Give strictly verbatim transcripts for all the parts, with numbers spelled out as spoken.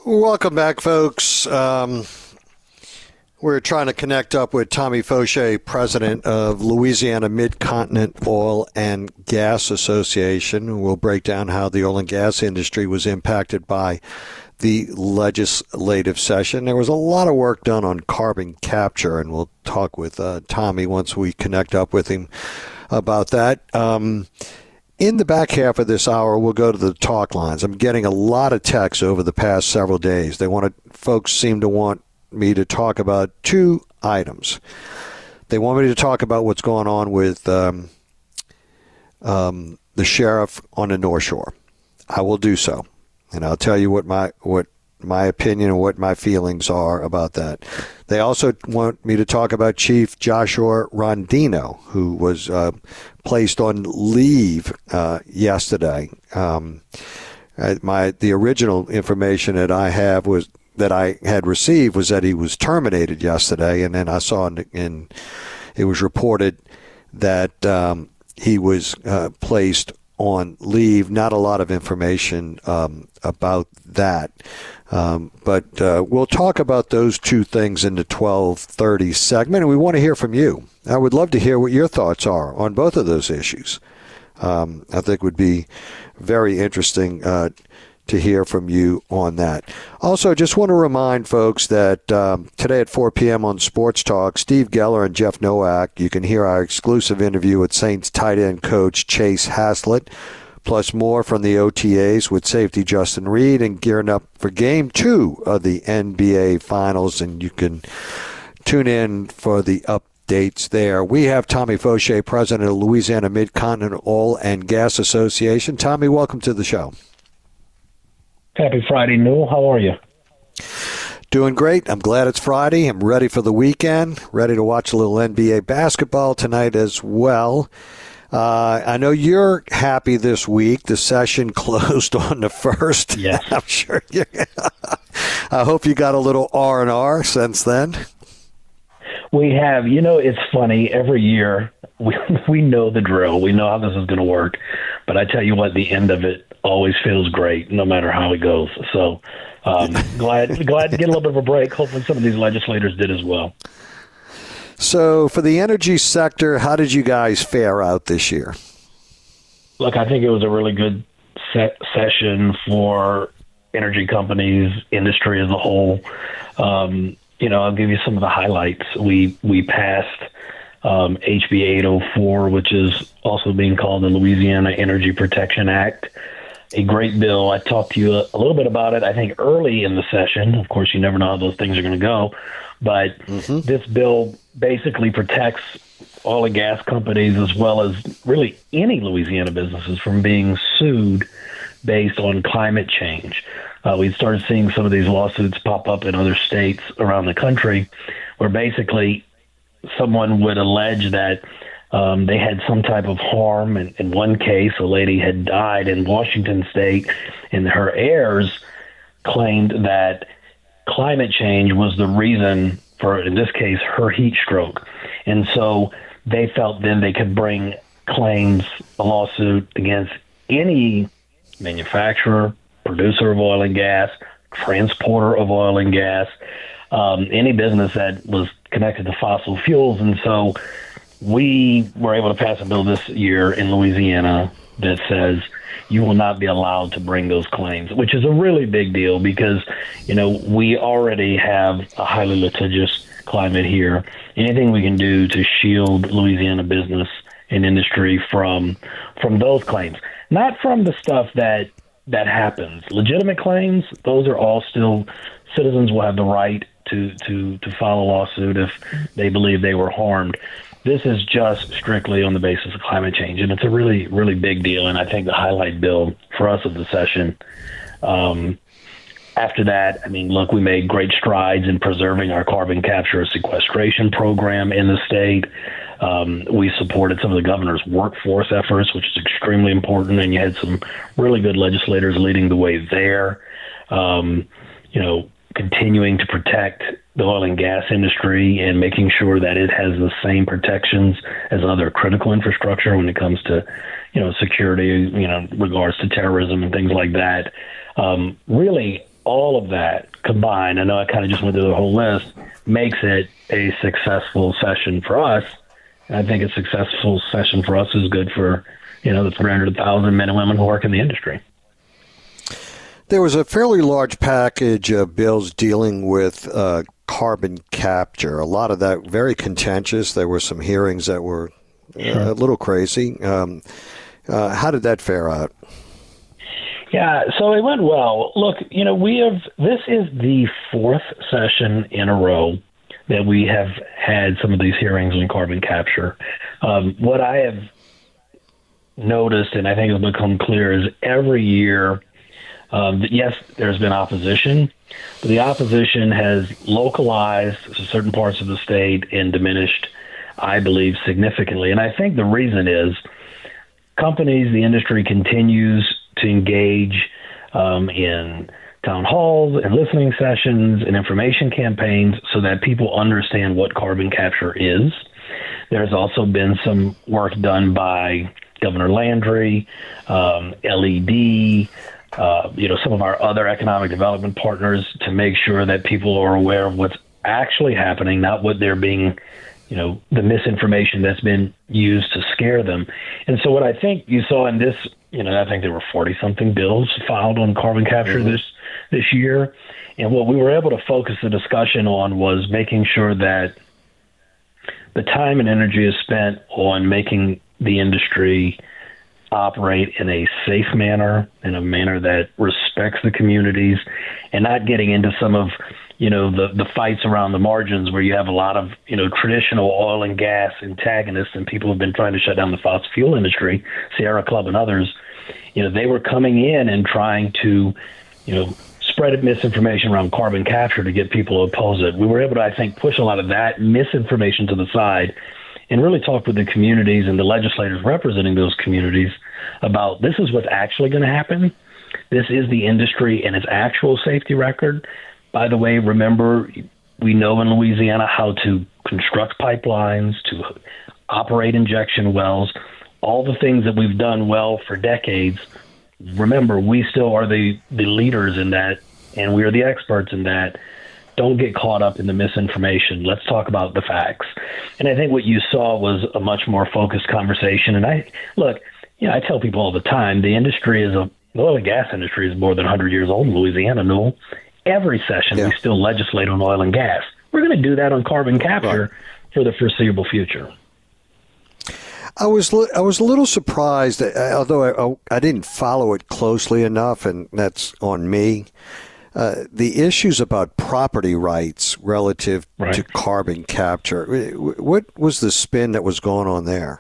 Welcome back, folks. Um, we're trying to connect up with Tommy Fauché, president of Louisiana Mid-Continent Oil and Gas Association. We'll break down how the oil and gas industry was impacted by the legislative session. There was a lot of work done on carbon capture, and we'll talk with uh, Tommy once we connect up with him about that. Um, in the back half of this hour, we'll go to the talk lines. I'm getting a lot of texts over the past several days. They want to, folks seem to want me to talk about two items. They want me to talk about what's going on with um, um, the sheriff on the North Shore. I will do so, and I'll tell you what my what my opinion and what my feelings are about that. They also want me to talk about Chief Joshua Rondino, who was uh, placed on leave uh, yesterday. Um, my the original information that I have was that I had received was that he was terminated yesterday, and then I saw in, in it was reported that um, he was uh, placed on leave. Not a lot of information um, about that, um, but uh, we'll talk about those two things in the twelve thirty segment, and we want to hear from you. I would love to hear what your thoughts are on both of those issues. Um, I think would be very interesting uh, to hear from you on that. Also, just want to remind folks that um, today at four p.m. on Sports Talk, Steve Geller and Jeff Nowak, you can hear our exclusive interview with Saints tight end coach Chase Haslett, plus more from the O T As with safety Justin Reed, and gearing up for game two of the N B A Finals, and you can tune in for the updates there. We have Tommy Fauché, president of Louisiana Mid-Continent Oil and Gas Association. Tommy, welcome to the show. Happy Friday, Newell. How are you? Doing great. I'm glad it's Friday. I'm ready for the weekend, ready to watch a little N B A basketball tonight as well. Uh, I know you're happy this week. The session closed on the first. Yes. I'm sure you I hope you got a little R and R since then. We have. You know, it's funny. Every year, we, we know the drill. We know how this is going to work. But I tell you what, the end of it always feels great, no matter how it goes. So um, glad glad to get a little bit of a break. Hopefully some of these legislators did as well. So for the energy sector, how did you guys fare out this year? Look, I think it was a really good set session for energy companies, industry as a whole. Um, you know, I'll give you some of the highlights. We we passed um, H B eight oh four, which is also being called the Louisiana Energy Protection Act. A great bill. I talked to you a, a little bit about it, I think, early in the session. Of course, you never know how those things are going to go. But mm-hmm. This bill basically protects oil and gas companies as well as really any Louisiana businesses from being sued based on climate change. Uh, we started seeing some of these lawsuits pop up in other states around the country where basically someone would allege that Um, they had some type of harm. In, in one case, a lady had died in Washington state, and her heirs claimed that climate change was the reason for, in this case, her heat stroke. And so they felt then they could bring claims, a lawsuit against any manufacturer, producer of oil and gas, transporter of oil and gas, um, any business that was connected to fossil fuels. And so we were able to pass a bill this year in Louisiana that says you will not be allowed to bring those claims, which is a really big deal because, you know, we already have a highly litigious climate here. Anything we can do to shield Louisiana business and industry from from those claims, not from the stuff that that happens. Legitimate claims, those are all still, citizens will have the right to, to, to file a lawsuit if they believe they were harmed. This is just strictly on the basis of climate change, and it's a really, really big deal, and I think the highlight bill for us of the session. Um, after that, I mean, look, we made great strides in preserving our carbon capture and sequestration program in the state. Um, we supported some of the governor's workforce efforts, which is extremely important, and you had some really good legislators leading the way there. Um, you know, continuing to protect the oil and gas industry and making sure that it has the same protections as other critical infrastructure when it comes to, you know, security, you know, regards to terrorism and things like that. Um, really all of that combined, I know I kind of just went through the whole list, makes it a successful session for us. And I think a successful session for us is good for, you know, the three hundred thousand men and women who work in the industry. There was a fairly large package of bills dealing with uh, carbon capture. A lot of that very contentious. There were some hearings that were uh, sure. a little crazy. Um, uh, how did that fare out? Yeah, so it went well. Look, you know, we have, this is the fourth session in a row that we have had some of these hearings on carbon capture. Um, what I have noticed, and I think it's become clear, is every year, um, that yes, there's been opposition, but the opposition has localized certain parts of the state and diminished, I believe, significantly. And I think the reason is companies, the industry continues to engage um, in town halls and listening sessions and information campaigns so that people understand what carbon capture is. There's also been some work done by Governor Landry, um, L E D, uh, you know, some of our other economic development partners to make sure that people are aware of what's actually happening, not what they're being, you know, the misinformation that's been used to scare them. And so what I think you saw in this, you know, I think there were forty-something bills filed on carbon capture mm-hmm. this this year. And what we were able to focus the discussion on was making sure that the time and energy is spent on making the industry operate in a safe manner, in a manner that respects the communities, and not getting into some of, you know, the, the fights around the margins where you have a lot of, you know, traditional oil and gas antagonists and people have been trying to shut down the fossil fuel industry, Sierra Club and others. You know, they were coming in and trying to, you know, spread misinformation around carbon capture to get people to oppose it. We were able to, I think, push a lot of that misinformation to the side and really talk with the communities and the legislators representing those communities about this is what's actually going to happen. This is the industry and its actual safety record. By the way, remember, we know in Louisiana how to construct pipelines, to operate injection wells, all the things that we've done well for decades. Remember, we still are the, the leaders in that, and we are the experts in that. Don't get caught up in the misinformation. Let's talk about the facts. And I think what you saw was a much more focused conversation. And I look, you know, I tell people all the time, the industry is a the oil and gas industry is more than one hundred years old in Louisiana, Newell. Every session yeah. we still legislate on oil and gas. We're going to do that on carbon capture right. for the foreseeable future. I was I was a little surprised, although I, I didn't follow it closely enough, and that's on me. Uh, the issues about property rights relative right. to carbon capture. What was the spin that was going on there?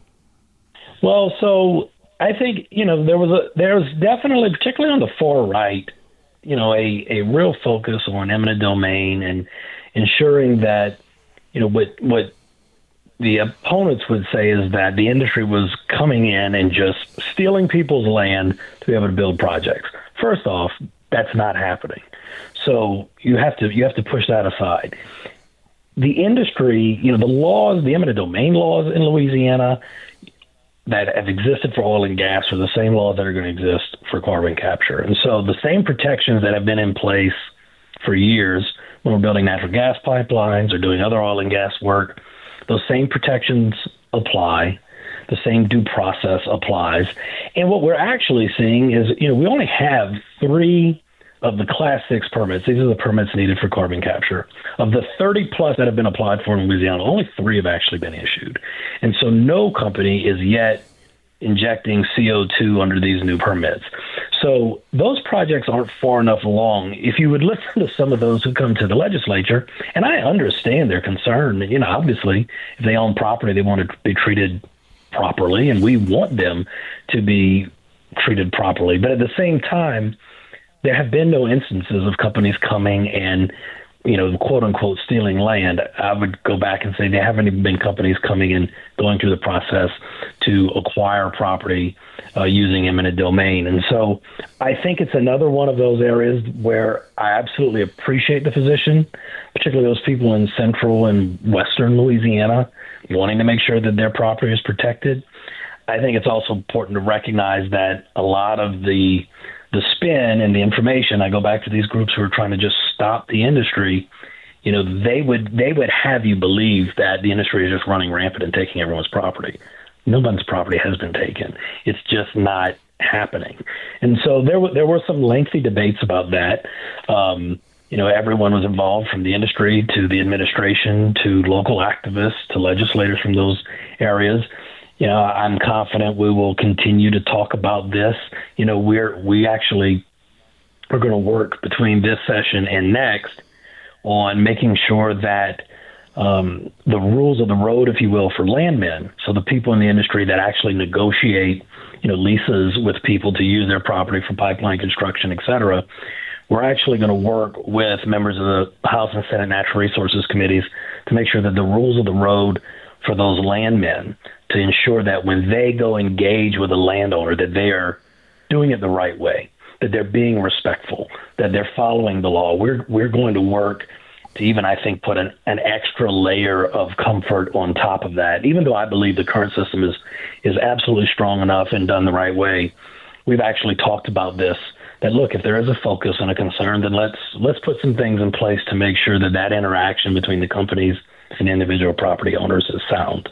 Well, so I think, you know, there was a there was definitely, particularly on the far right, you know, a, a real focus on eminent domain and ensuring that, you know, what what the opponents would say is that the industry was coming in and just stealing people's land to be able to build projects. First off, that's not happening. So you have to you have to push that aside. The industry, you know, the laws, the eminent domain laws in Louisiana that have existed for oil and gas are the same laws that are going to exist for carbon capture. And so the same protections that have been in place for years when we're building natural gas pipelines or doing other oil and gas work, those same protections apply. The same due process applies. And what we're actually seeing is, you know, we only have three of the Class six permits. These are the permits needed for carbon capture. Of the thirty plus that have been applied for in Louisiana, only three have actually been issued. And so no company is yet injecting C O two under these new permits. So those projects aren't far enough along. If you would listen to some of those who come to the legislature, and I understand their concern, you know, obviously, if they own property, they want to be treated properly, and we want them to be treated properly. But at the same time, there have been no instances of companies coming and, you know, quote unquote, stealing land. I would go back and say there haven't even been companies coming and going through the process to acquire property uh, using eminent domain. And so I think it's another one of those areas where I absolutely appreciate the position, particularly those people in central and western Louisiana wanting to make sure that their property is protected. I think it's also important to recognize that a lot of the the spin and the information, I go back to these groups who are trying to just stop the industry. You know, they would they would have you believe that the industry is just running rampant and taking everyone's property. No one's property has been taken. It's just not happening. And so there were there were some lengthy debates about that. Um, you know, everyone was involved, from the industry to the administration to local activists to legislators from those areas. You know, I'm confident we will continue to talk about this. You know, we're we actually are going to work between this session and next on making sure that um, the rules of the road, if you will, for landmen, so the people in the industry that actually negotiate, you know, leases with people to use their property for pipeline construction, et cetera, we're actually going to work with members of the House and Senate Natural Resources Committees to make sure that the rules of the road for those landmen, to ensure that when they go engage with a landowner, that they are doing it the right way, that they're being respectful, that they're following the law. We're we're going to work to even, I think, put an, an extra layer of comfort on top of that. Even though I believe the current system is is absolutely strong enough and done the right way, we've actually talked about this, that, look, if there is a focus and a concern, then let's let's put some things in place to make sure that that interaction between the companies and individual property owners is sound.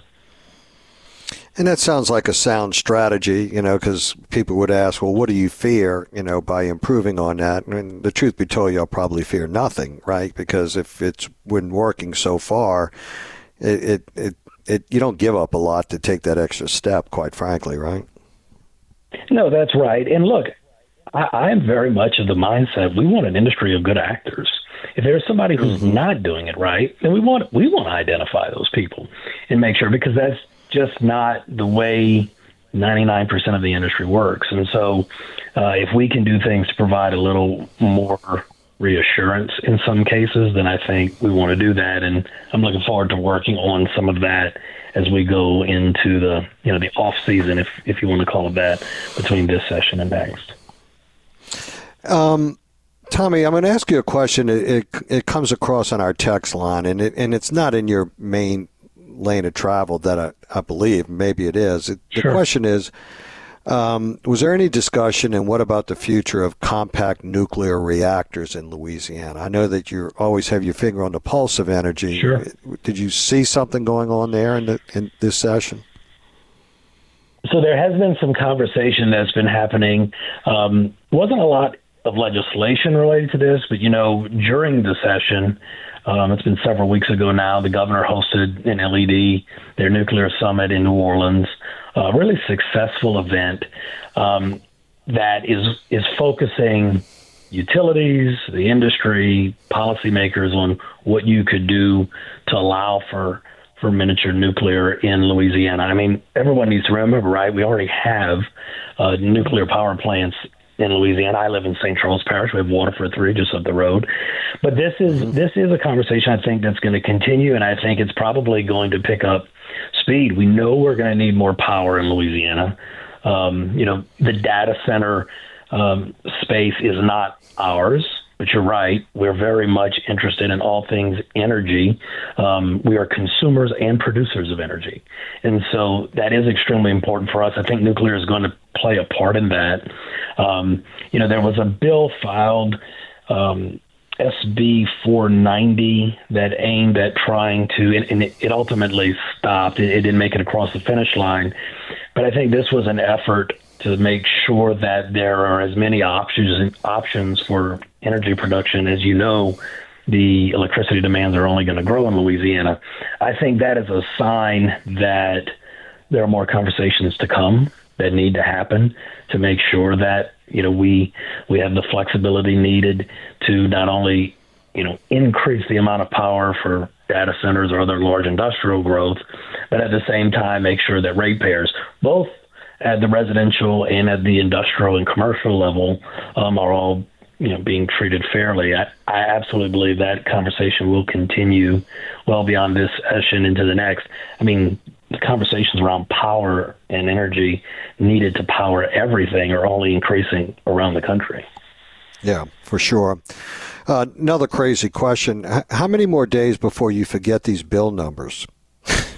And that sounds like a sound strategy, you know, because people would ask, well, what do you fear, you know, by improving on that? And the truth be told, you'll probably fear nothing, right? Because if it's been working so far, it, it, it, it you don't give up a lot to take that extra step, quite frankly, right? No, that's right. And look, I, I am very much of the mindset, we want an industry of good actors. If there's somebody who's mm-hmm. not doing it right, then we want we want to identify those people and make sure, because that's just not the way ninety-nine percent of the industry works. And so uh, if we can do things to provide a little more reassurance in some cases, then I think we want to do that. And I'm looking forward to working on some of that as we go into the, you know, the off season, if, if you want to call it that, between this session and next. Um, Tommy, I'm going to ask you a question. It, it, it comes across on our text line, and it, and it's not in your main lane of travel that I, I believe. Maybe it is. It, the Sure. question is, um, was there any discussion, and what about the future of compact nuclear reactors in Louisiana? I know that you always have your finger on the pulse of energy. Sure. Did you see something going on there in, the, in this session? So there has been some conversation that's been happening. Um, wasn't a lot of legislation related to this, but, you know, during the session, um, it's been several weeks ago now, the governor hosted an L E D, their nuclear summit in New Orleans, a really successful event um, that is is focusing utilities, the industry, policymakers on what you could do to allow for for miniature nuclear in Louisiana. I mean, everyone needs to remember, right, we already have uh, nuclear power plants in Louisiana. I live in Saint Charles Parish. We have Waterford three just up the road. But this is mm-hmm. this is a conversation I think that's going to continue, and I think it's probably going to pick up speed. We know we're going to need more power in Louisiana. Um, you know, the data center um, space is not ours, but you're right. We're very much interested in all things energy. Um, we are consumers and producers of energy. And so that is extremely important for us. I think nuclear is going to play a part in that. Um, you know, there was a bill filed, um, S B four ninety, that aimed at trying to, and, and it, it ultimately stopped. It, it didn't make it across the finish line. But I think this was an effort to make sure that there are as many options options for energy production. As you know, the electricity demands are only going to grow in Louisiana. I think that is a sign that there are more conversations to come that need to happen to make sure that, you know, we we have the flexibility needed to not only, you know, increase the amount of power for data centers or other large industrial growth, but at the same time make sure that ratepayers, both at the residential and at the industrial and commercial level, um, are all, you know, being treated fairly. I, I absolutely believe that conversation will continue well beyond this session into the next. I mean, the conversations around power and energy needed to power everything are only increasing around the country. Yeah, for sure. Uh, another crazy question. H- how many more days before you forget these bill numbers?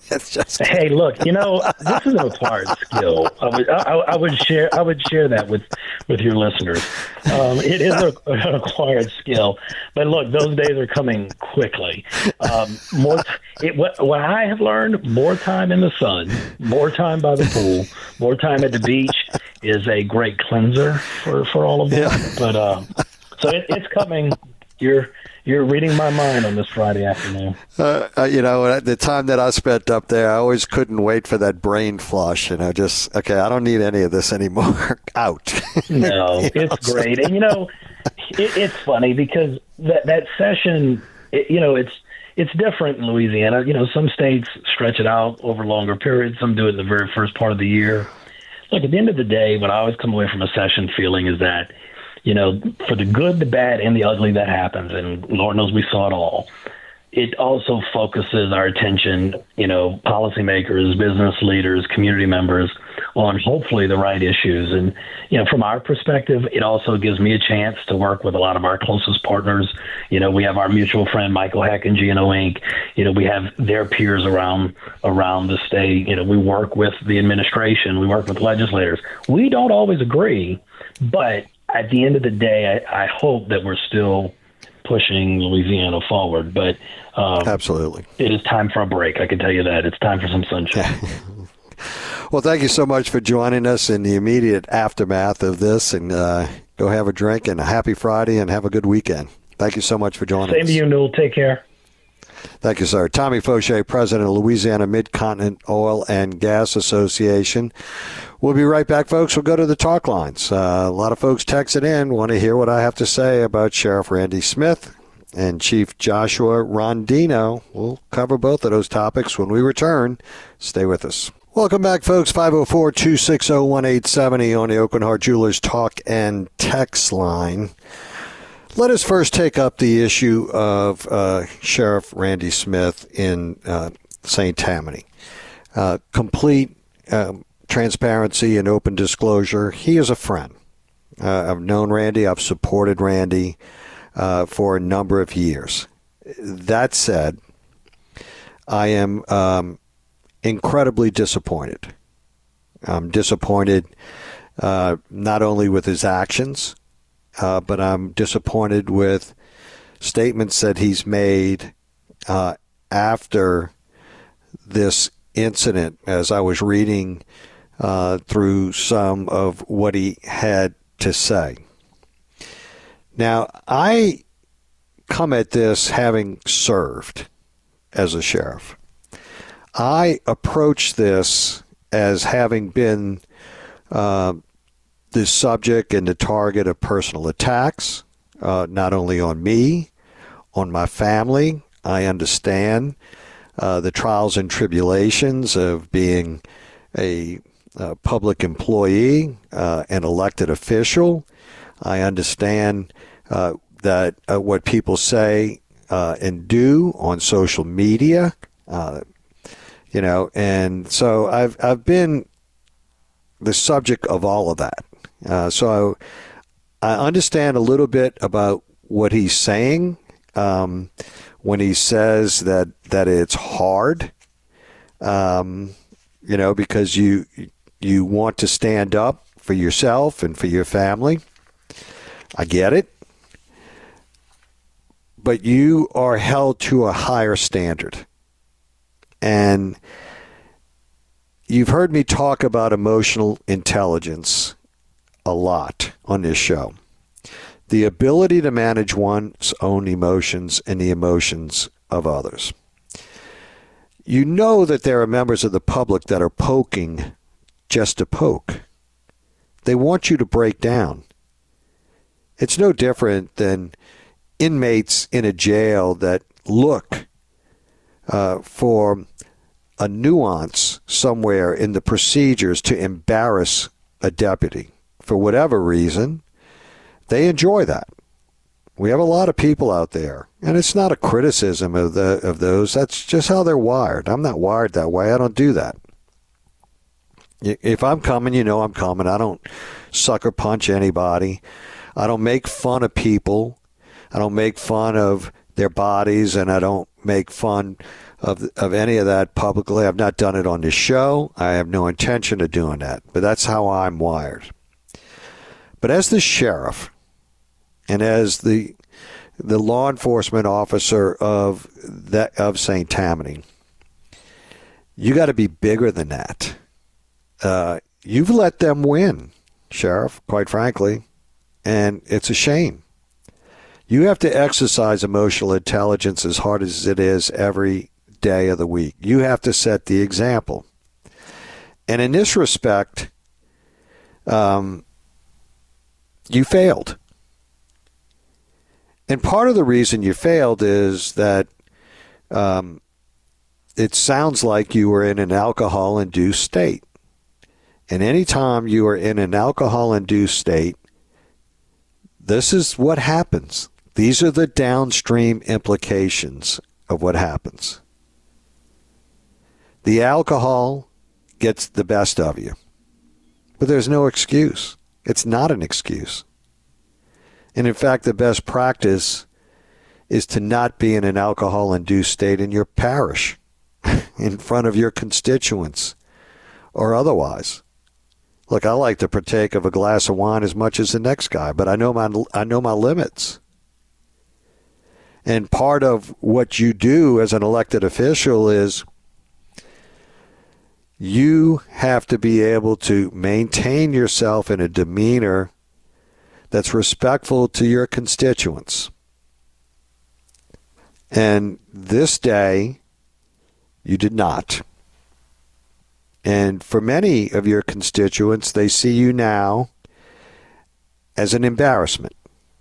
It's just hey, look, you know, this is an acquired skill. I would, I, I would share, I would share that with, with your listeners. Um, it is a, an acquired skill, but look, those days are coming quickly. Um, more, it, what, what I have learned: more time in the sun, more time by the pool, more time at the beach is a great cleanser for, for all of them. Yeah. But uh, so it, it's coming. You're. You're reading my mind on this Friday afternoon. Uh, uh, you know, the time that I spent up there, I always couldn't wait for that brain flush. You know, just, okay, I don't need any of this anymore. Out. No, it's know, great. So. And, you know, it, it's funny because that, that session, it, you know, it's it's different in Louisiana. You know, some states stretch it out over longer periods. Some do it in the very first part of the year. Look, at the end of the day, what I always come away from a session feeling is that, you know, for the good, the bad, and the ugly that happens, and Lord knows we saw it all, it also focuses our attention, you know, policymakers, business leaders, community members, on hopefully the right issues. And, you know, from our perspective, it also gives me a chance to work with a lot of our closest partners. You know, we have our mutual friend, Michael Heck and G N O Incorporated. You know, we have their peers around around the state. You know, we work with the administration. We work with legislators. We don't always agree, but at the end of the day, I, I hope that we're still pushing Louisiana forward. But um, absolutely, it is time for a break. I can tell you that. It's time for some sunshine. Well, thank you so much for joining us in the immediate aftermath of this. And uh, go have a drink and a happy Friday and have a good weekend. Thank you so much for joining Same us. Same to you, Newell. Take care. Thank you, sir. Tommy Fauché, president of Louisiana Mid-Continent Oil and Gas Association. We'll be right back, folks. We'll go to the talk lines. Uh, a lot of folks texted in, want to hear what I have to say about Sheriff Randy Smith and Chief Joshua Rondino. We'll cover both of those topics when we return. Stay with us. Welcome back, folks. five oh four, two six oh, one eight seven oh on the Aucoin Hart Jewelers talk and text line. Let us first take up the issue of uh, Sheriff Randy Smith in uh, Saint Tammany. Uh, complete um, transparency and open disclosure. He is a friend. Uh, I've known Randy. I've supported Randy uh, for a number of years. That said, I am um, incredibly disappointed. I'm disappointed uh, not only with his actions, Uh, but I'm disappointed with statements that he's made uh, after this incident, as I was reading uh, through some of what he had to say. Now, I come at this having served as a sheriff. I approach this as having been uh, the subject and the target of personal attacks, uh, not only on me, on my family. I understand uh, the trials and tribulations of being a, a public employee, uh, an elected official. I understand uh, that uh, what people say uh, and do on social media, uh, you know, and so I've I've been the subject of all of that. Uh, so I, I understand a little bit about what he's saying um, when he says that, that it's hard, um, you know, because you you want to stand up for yourself and for your family. I get it. But you are held to a higher standard. And you've heard me talk about emotional intelligence a lot on this show. The ability to manage one's own emotions and the emotions of others. You know that there are members of the public that are poking just to poke. They want you to break down. It's no different than inmates in a jail that look uh, for a nuance somewhere in the procedures to embarrass a deputy. For whatever reason, they enjoy that. We have a lot of people out there, and it's not a criticism of the of those. That's just how they're wired. I'm not wired that way. I don't do that. If I'm coming, you know I'm coming. I don't sucker punch anybody. I don't make fun of people. I don't make fun of their bodies, and I don't make fun of of any of that publicly. I've not done it on this show. I have no intention of doing that, but that's how I'm wired. But as the sheriff and as the the law enforcement officer of that of Saint Tammany, you got to be bigger than that. Uh, you've let them win, Sheriff, quite frankly, and it's a shame. You have to exercise emotional intelligence as hard as it is every day of the week. You have to set the example. And in this respect, um, you failed. And part of the reason you failed is that um, it sounds like you were in an alcohol-induced state. And anytime you are in an alcohol-induced state, this is what happens. These are the downstream implications of what happens. The alcohol gets the best of you. But there's no excuse. It's not an excuse. And in fact, the best practice is to not be in an alcohol-induced state in your parish, in front of your constituents, or otherwise. Look, I like to partake of a glass of wine as much as the next guy, but I know my I know my limits. And part of what you do as an elected official is you have to be able to maintain yourself in a demeanor that's respectful to your constituents. And this day, you did not. And for many of your constituents, they see you now as an embarrassment.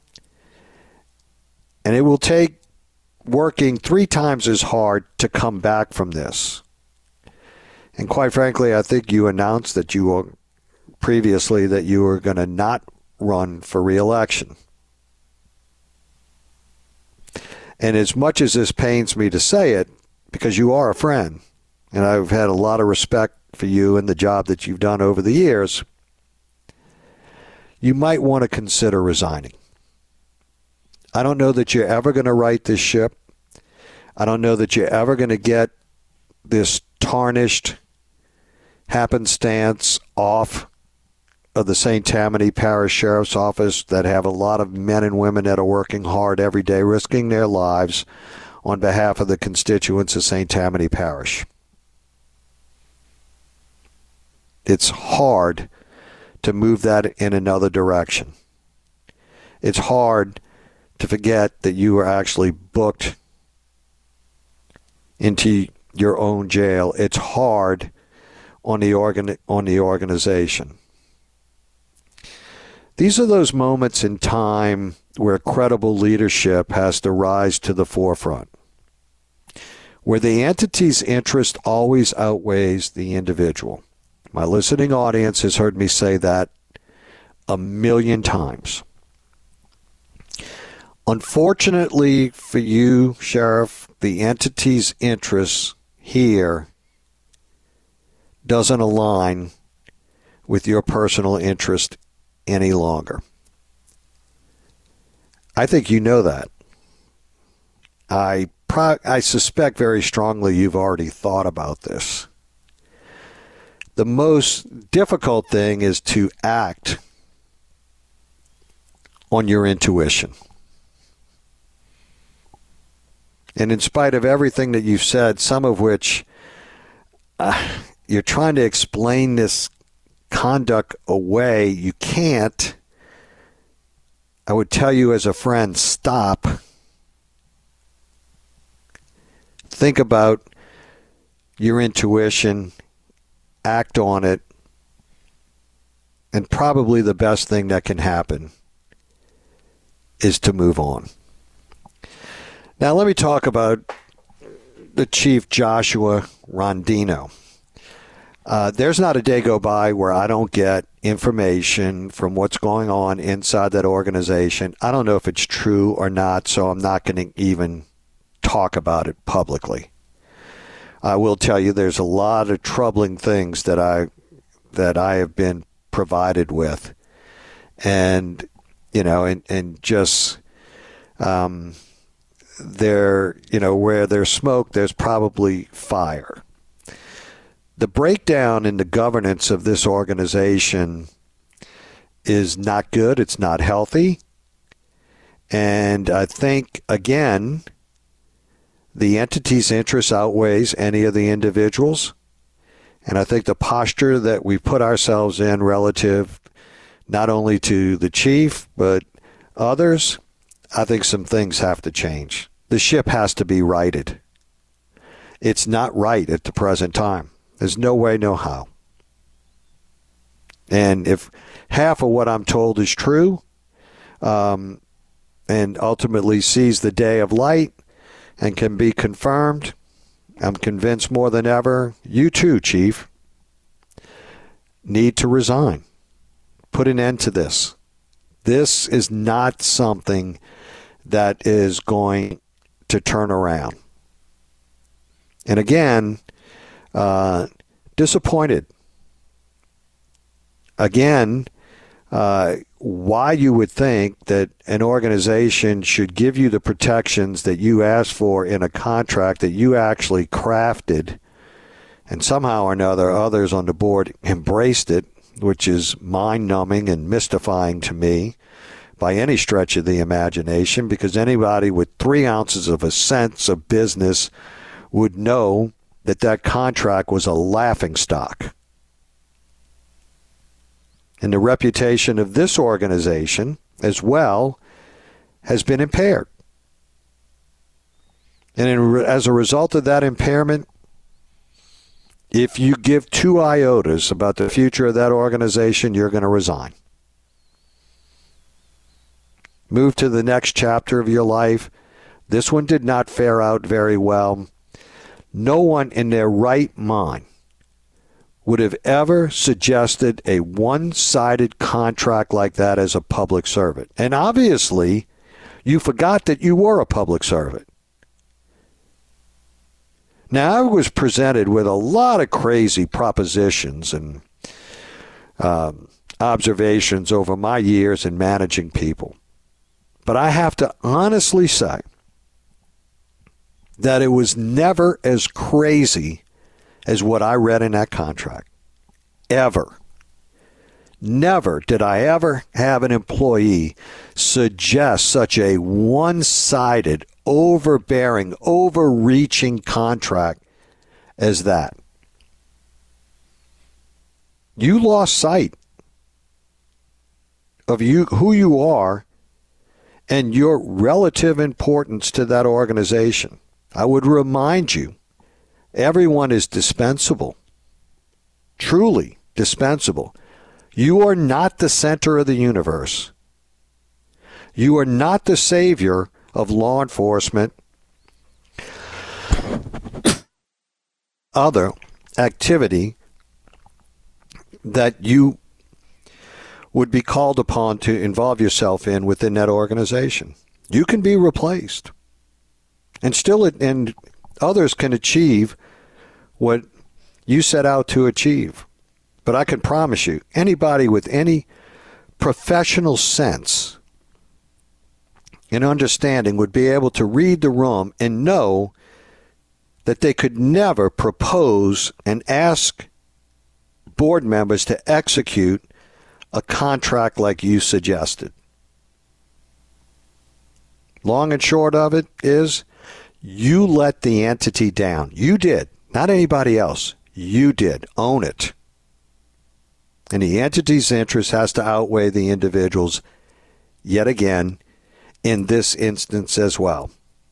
And it will take working three times as hard to come back from this. And quite frankly, I think you announced that you were previously that you were going to not run for re-election. And as much as this pains me to say it, because you are a friend, and I've had a lot of respect for you and the job that you've done over the years, you might want to consider resigning. I don't know that you're ever going to right this ship. I don't know that you're ever going to get this tarnished happenstance off of the Saint Tammany Parish Sheriff's Office that have a lot of men and women that are working hard every day, risking their lives on behalf of the constituents of Saint Tammany Parish. It's hard to move that in another direction. It's hard to forget that you were actually booked into your own jail. It's hard on the organ on the organization. These are those moments in time where credible leadership has to rise to the forefront, where the entity's interest always outweighs the individual. My listening audience has heard me say that a million times. Unfortunately for you, Sheriff, the entity's interests here doesn't align with your personal interest any longer. I think you know that. I pro- I suspect very strongly you've already thought about this. The most difficult thing is to act on your intuition. And in spite of everything that you've said, some of which uh, you're trying to explain this conduct away, you can't. I would tell you as a friend, stop. Think about your intuition, act on it, and probably the best thing that can happen is to move on. Now let me talk about the Chief Joshua Rondino. Uh, there's not a day go by where I don't get information from what's going on inside that organization. I don't know if it's true or not, so I'm not going to even talk about it publicly. I will tell you there's a lot of troubling things that I that I have been provided with. And, you know, and, and just um, there, you know, where there's smoke, there's probably fire. The breakdown in the governance of this organization is not good. It's not healthy. And I think, again, the entity's interest outweighs any of the individuals. And I think the posture that we put ourselves in relative not only to the chief, but others, I think some things have to change. The ship has to be righted. It's not right at the present time. There's no way, no how. And if half of what I'm told is true, um, and ultimately sees the day of light and can be confirmed, I'm convinced more than ever, you too, Chief, need to resign. Put an end to this. This is not something that is going to turn around. And again, uh, disappointed. Again, uh, why you would think that an organization should give you the protections that you asked for in a contract that you actually crafted, and somehow or another others on the board embraced it, which is mind-numbing and mystifying to me by any stretch of the imagination, because anybody with three ounces of a sense of business would know that that contract was a laughingstock. And the reputation of this organization as well has been impaired. And in, as a result of that impairment, if you give two iotas about the future of that organization, you're going to resign. Move to the next chapter of your life. This one did not fare out very well. No one in their right mind would have ever suggested a one-sided contract like that as a public servant. And obviously, you forgot that you were a public servant. Now, I was presented with a lot of crazy propositions and um, observations over my years in managing people. But I have to honestly say that it was never as crazy as what I read in that contract. Ever. Never did I ever have an employee suggest such a one-sided, overbearing, overreaching contract as that. You lost sight of you who you are and your relative importance to that organization. I would remind you, everyone is dispensable, truly dispensable. You are not the center of the universe. You are not the savior of law enforcement, other activity that you would be called upon to involve yourself in within that organization. You can be replaced. And still, and others can achieve what you set out to achieve. But I can promise you, anybody with any professional sense and understanding would be able to read the room and know that they could never propose and ask board members to execute a contract like you suggested. Long and short of it is, you let the entity down. You did. Not anybody else. You did. Own it. And the entity's interest has to outweigh the individual's, yet again, in this instance as well.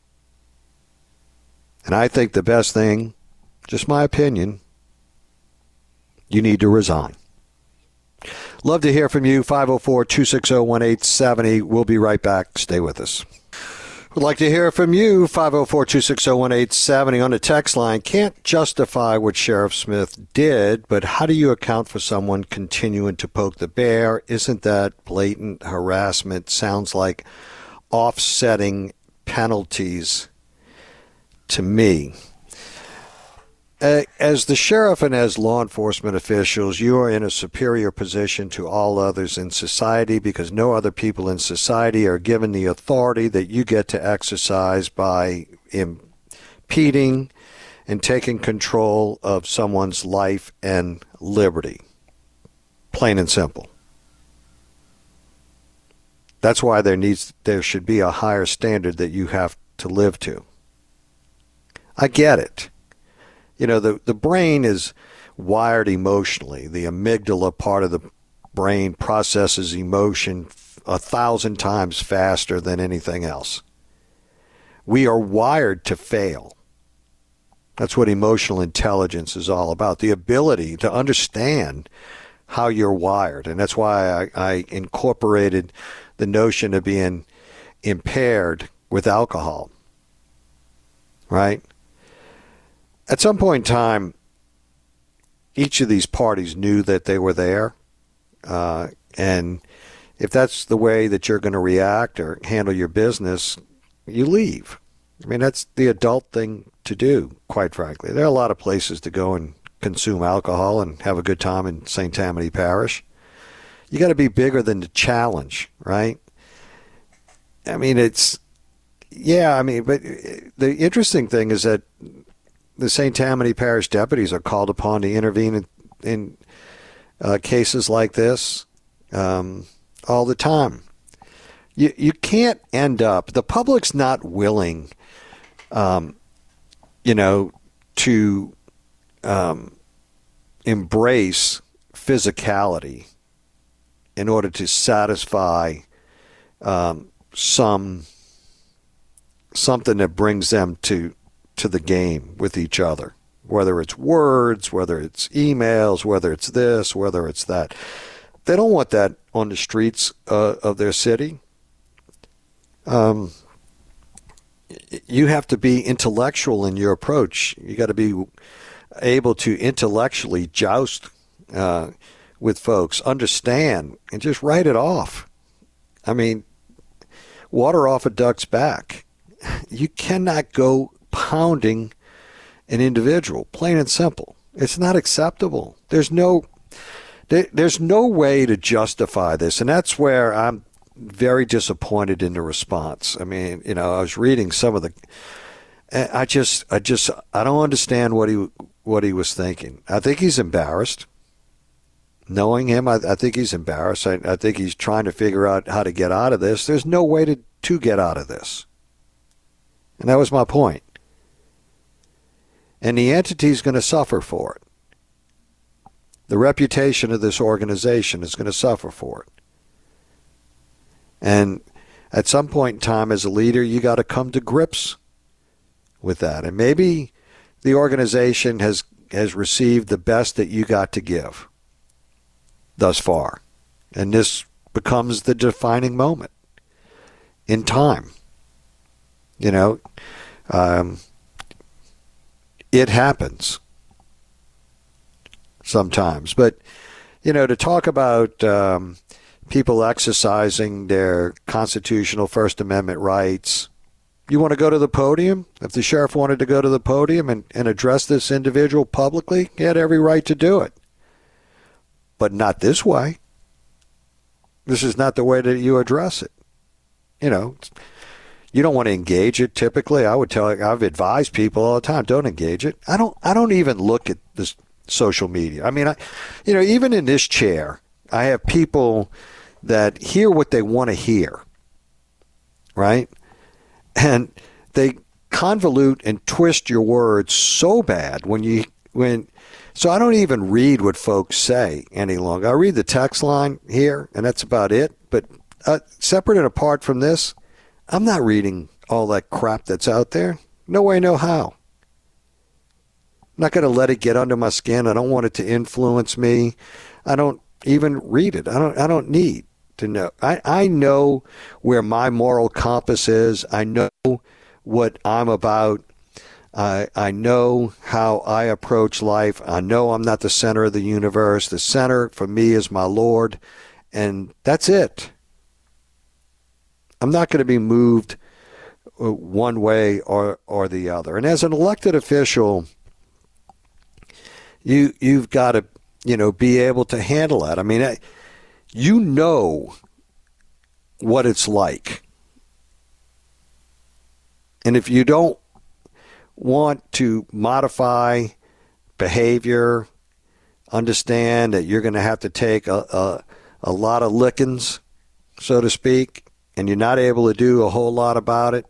And I think the best thing, just my opinion, you need to resign. Love to hear from you. five oh four, two six oh, one eight seven oh. We'll be right back. Stay with us. Would like to hear from you. five oh four, two six oh, one eight seven oh on the text line. Can't justify what Sheriff Smith did, but how do you account for someone continuing to poke the bear? Isn't that blatant harassment? Sounds like offsetting penalties to me. Uh, as the sheriff and as law enforcement officials, you are in a superior position to all others in society because no other people in society are given the authority that you get to exercise by impeding and taking control of someone's life and liberty. Plain and simple. That's why there needs there should be a higher standard that you have to live to. I get it. You know, the, the brain is wired emotionally. The amygdala part of the brain processes emotion a thousand times faster than anything else. We are wired to fail. That's what emotional intelligence is all about, the ability to understand how you're wired. And that's why I, I incorporated the notion of being impaired with alcohol, right? At some point in time, each of these parties knew that they were there. Uh, and if that's the way that you're going to react or handle your business, you leave. I mean, that's the adult thing to do, quite frankly. There are a lot of places to go and consume alcohol and have a good time in Saint Tammany Parish. You got to be bigger than the challenge, right? I mean, it's, yeah, I mean, but the interesting thing is that the Saint Tammany Parish deputies are called upon to intervene in, in uh, cases like this um, all the time. You you can't end up, the public's not willing, um, you know, to um, embrace physicality in order to satisfy um, some something that brings them to to the game with each other, whether it's words, whether it's emails, whether it's this, whether it's that. They don't want that on the streets uh, of their city. Um, you have to be intellectual in your approach. You got to be able to intellectually joust uh, with folks, understand, and just write it off. I mean, water off a duck's back. You cannot go pounding an individual, plain and simple. It's not acceptable. There's no, there, there's no way to justify this, and that's where I'm very disappointed in the response. I mean, you know, I was reading some of the, I just, I just, I don't understand what he, what he was thinking. I think he's embarrassed. Knowing him, I, I think he's embarrassed. I, I think he's trying to figure out how to get out of this. There's no way to, to get out of this. And that was my point. And the entity's going to suffer for it. The reputation of this organization is going to suffer for it. And at some point in time, as a leader, you got to come to grips with that. And maybe the organization has, has received the best that you got to give thus far. And this becomes the defining moment in time. You know, um, it happens sometimes. But, you know, to talk about um, people exercising their constitutional First Amendment rights, you want to go to the podium? If the sheriff wanted to go to the podium and, and address this individual publicly, he had every right to do it. But not this way. This is not the way that you address it. You know, you don't want to engage it typically. I would tell you, I've advised people all the time, don't engage it. I don't I don't even look at this social media. I mean, I, you know, even in this chair, I have people that hear what they want to hear, right? And they convolute and twist your words so bad when you when so I don't even read what folks say any longer. I read the text line here, and that's about it. But uh, separate and apart from this, I'm not reading all that crap that's out there. No way, no how. I'm not going to let it get under my skin. I don't want it to influence me. I don't even read it. I don't I don't need to know. I, I know where my moral compass is. I know what I'm about. I I know how I approach life. I know I'm not the center of the universe. The center for me is my Lord, and that's it. I'm not going to be moved one way or, or the other. And as an elected official, You, you've got to, you know, be able to handle that. I mean, I, you know what it's like. And if you don't want to modify behavior, understand that you're going to have to take a, a, a lot of lickings, so to speak, and you're not able to do a whole lot about it,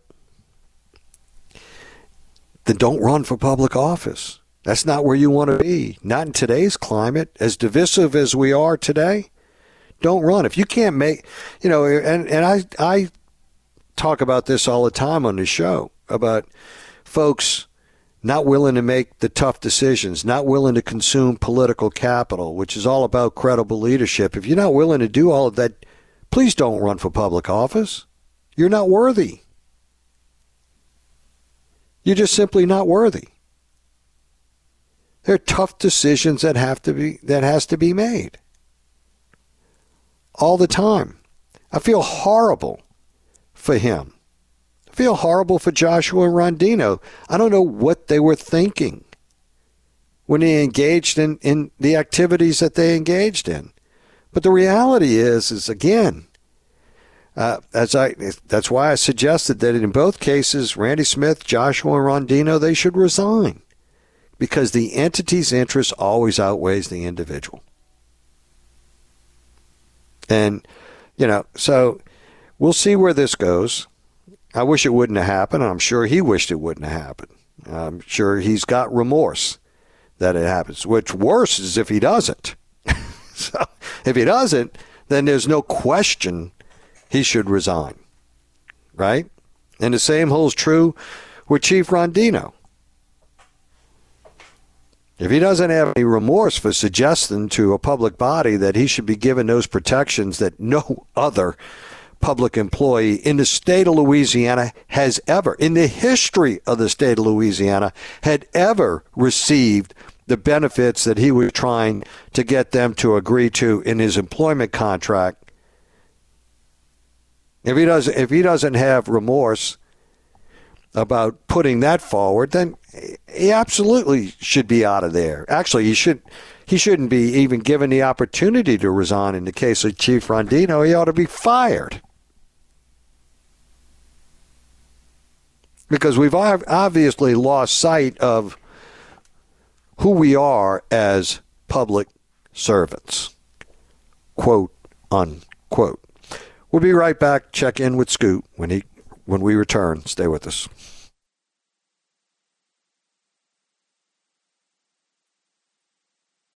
then don't run for public office. That's not where you want to be. Not in today's climate. As divisive as we are today, don't run. If you can't make, you know, and, and I, I talk about this all the time on the show, about folks not willing to make the tough decisions, not willing to consume political capital, which is all about credible leadership. If you're not willing to do all of that, please don't run for public office. You're not worthy. You're just simply not worthy. There are tough decisions that have to be that has to be made. All the time. I feel horrible for him. I feel horrible for Joshua Rondino. I don't know what they were thinking when they engaged in, in the activities that they engaged in. But the reality is, is again, uh, as I that's why I suggested that in both cases, Randy Smith, Joshua Rondino, they should resign. Because the entity's interest always outweighs the individual. And, you know, so we'll see where this goes. I wish it wouldn't have happened. I'm sure he wished it wouldn't have happened. I'm sure he's got remorse that it happens, which worse is if he doesn't. So if he doesn't, then there's no question he should resign, right? And the same holds true with Chief Rondino. If he doesn't have any remorse for suggesting to a public body that he should be given those protections that no other public employee in the state of Louisiana has ever, in the history of the state of Louisiana, had ever received the benefits that he was trying to get them to agree to in his employment contract. If he doesn't, if he doesn't have remorse about putting that forward, then he absolutely should be out of there. Actually, he should he shouldn't be even given the opportunity to resign in the case of Chief Rondino. He ought to be fired. Because we've obviously lost sight of who we are as public servants. Quote, unquote. We'll be right back. Check in with Scoot when he when we return. Stay with us.